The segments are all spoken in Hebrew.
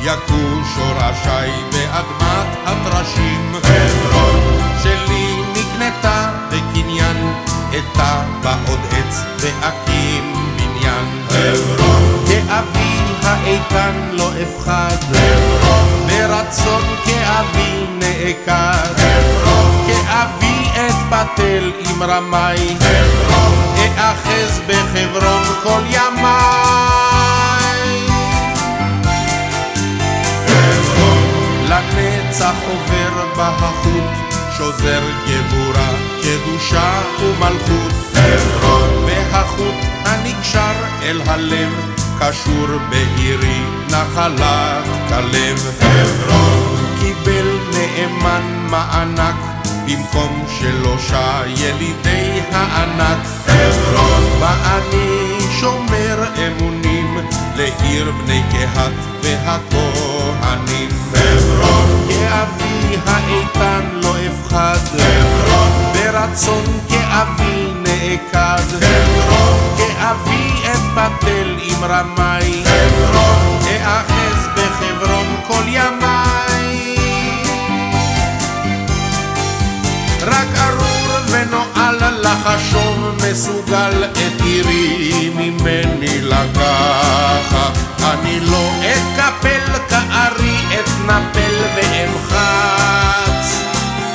יכו שורשי באדמת הטרשים. חברון שלי נקנתה בקניין, אטע בעוד עץ ואקים בניין. חברון כאבי האיתן לא אפחד, חברון ברצון כאבי נעקד. חברון כאבי את בתל עם רמי, חברון אאחז בחברון כל ימיי. חברון לנצח עובר בהחוט, שוזר גבורה, קדושה ומלכות. חברון והחוט הנקשר אל הלב, קשור בעירי נחלת כלב. חברון קיבל נאמן מענק, במקום שלושה ילידי הענק. חברון ואני שומר אמונים לעיר בני קהת והכהנים. חברון כאבי האיתן לא אפחד, חברון ברצון כאבי נעקד. חברון כאבי את בתל עם רמי, חברון אאחז בחברון כל ימיי. רק ארור ונועל לחשוב מסוגל את עירי ממני לקחה. אני לא אתקפל כארי אתנפל ואמחץ,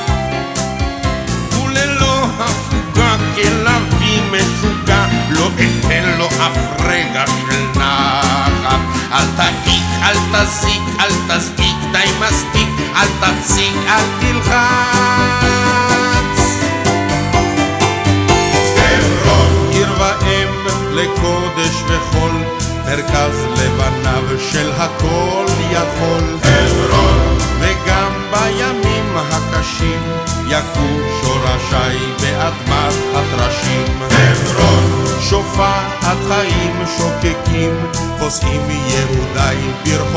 וללא הפוגה כלבי משוגע לא אתן לו אף רגע של נחת. אל תעיק, אל תזיק, אל תזעיק, די מספיק, אל תציג, אל תלחץ. חברון עיר ואם לקודש וחול, מרכז לבניו של הכל יכול. חברון וגם בימים הקשים יכו שורשי באדמת הטרשים. חברון שופעת חיים שוקקים, פוסעים יהודי ברחוב